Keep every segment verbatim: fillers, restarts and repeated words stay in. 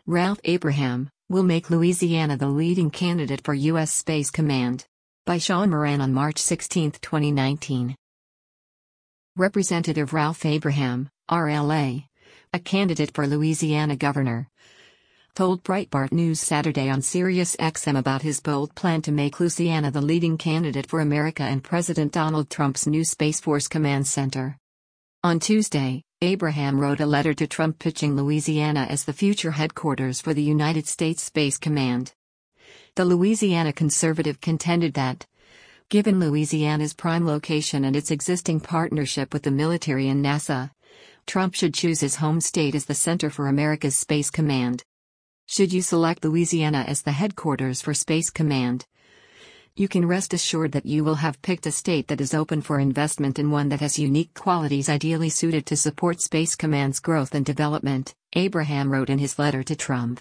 Ralph Abraham, will make Louisiana the leading candidate for U S Space Command. By Sean Moran on March sixteenth, twenty nineteen. Representative Ralph Abraham, R L A, a candidate for Louisiana governor, told Breitbart News Saturday on Sirius X M about his bold plan to make Louisiana the leading candidate for America and President Donald Trump's new Space Force Command Center. On Tuesday, Abraham wrote a letter to Trump pitching Louisiana as the future headquarters for the United States Space Command. The Louisiana conservative contended that, given Louisiana's prime location and its existing partnership with the military and NASA, Trump should choose his home state as the center for America's Space Command. Should you select Louisiana as the headquarters for Space Command, you can rest assured that you will have picked a state that is open for investment and one that has unique qualities ideally suited to support Space Command's growth and development, Abraham wrote in his letter to Trump.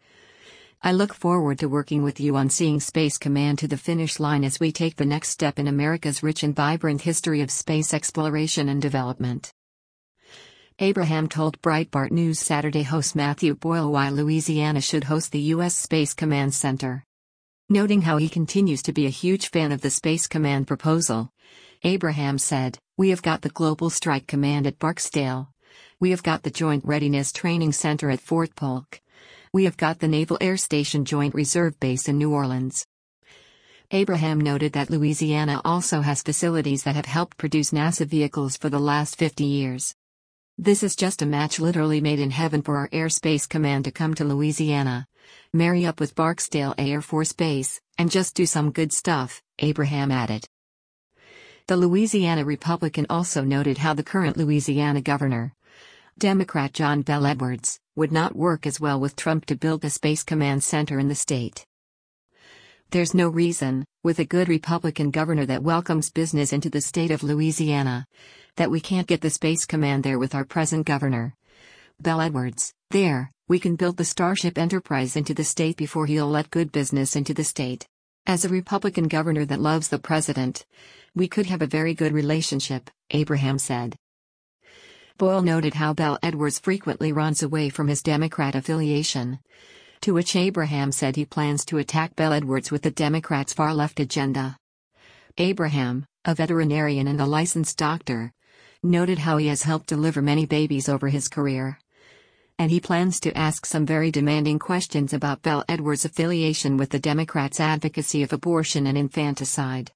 I look forward to working with you on seeing Space Command to the finish line as we take the next step in America's rich and vibrant history of space exploration and development. Abraham told Breitbart News Saturday host Matthew Boyle why Louisiana should host the U S Space Command Center. Noting how he continues to be a huge fan of the Space Command proposal, Abraham said, "We have got the Global Strike Command at Barksdale. We have got the Joint Readiness Training Center at Fort Polk. We have got the Naval Air Station Joint Reserve Base in New Orleans." Abraham noted that Louisiana also has facilities that have helped produce NASA vehicles for the last fifty years. "This is just a match literally made in heaven for our Air Space Command to come to Louisiana, marry up with Barksdale Air Force Base, and just do some good stuff," Abraham added. The Louisiana Republican also noted how the current Louisiana governor, Democrat John Bel Edwards, would not work as well with Trump to build a Space Command Center in the state. "There's no reason, with a good Republican governor that welcomes business into the state of Louisiana, that we can't get the Space Command there with our present governor. Bel Edwards, there, we can build the Starship Enterprise into the state before he'll let good business into the state. As a Republican governor that loves the president, we could have a very good relationship," Abraham said. Boyle noted how Bel Edwards frequently runs away from his Democrat affiliation, to which Abraham said he plans to attack Bel Edwards with the Democrats' far-left agenda. Abraham, a veterinarian and a licensed doctor, noted how he has helped deliver many babies over his career, and he plans to ask some very demanding questions about Bel Edwards' affiliation with the Democrats' advocacy of abortion and infanticide.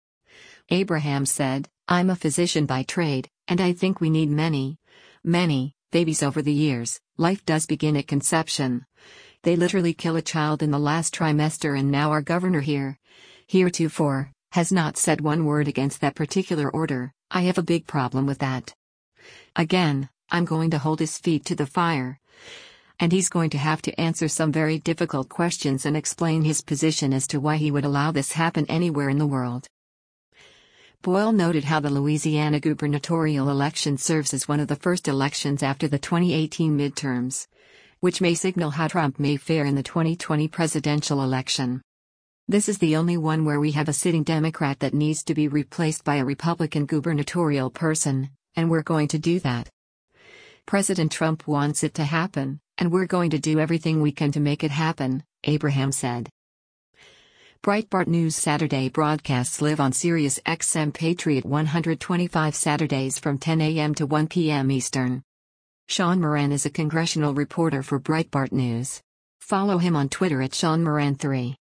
Abraham said, "I'm a physician by trade, and I think we need many, many, babies over the years. Life does begin at conception. They literally kill a child in the last trimester, and now our governor here, heretofore, has not said one word against that particular order. I have a big problem with that. Again, I'm going to hold his feet to the fire. And he's going to have to answer some very difficult questions and explain his position as to why he would allow this happen anywhere in the world." Boyle noted how the Louisiana gubernatorial election serves as one of the first elections after the twenty eighteen midterms, which may signal how Trump may fare in the twenty twenty presidential election. "This is the only one where we have a sitting Democrat that needs to be replaced by a Republican gubernatorial person, and we're going to do that. President Trump wants it to happen, and we're going to do everything we can to make it happen," Abraham said. Breitbart News Saturday broadcasts live on Sirius X M Patriot one twenty-five Saturdays from ten a m to one p m Eastern. Sean Moran is a congressional reporter for Breitbart News. Follow him on Twitter at Sean Moran three.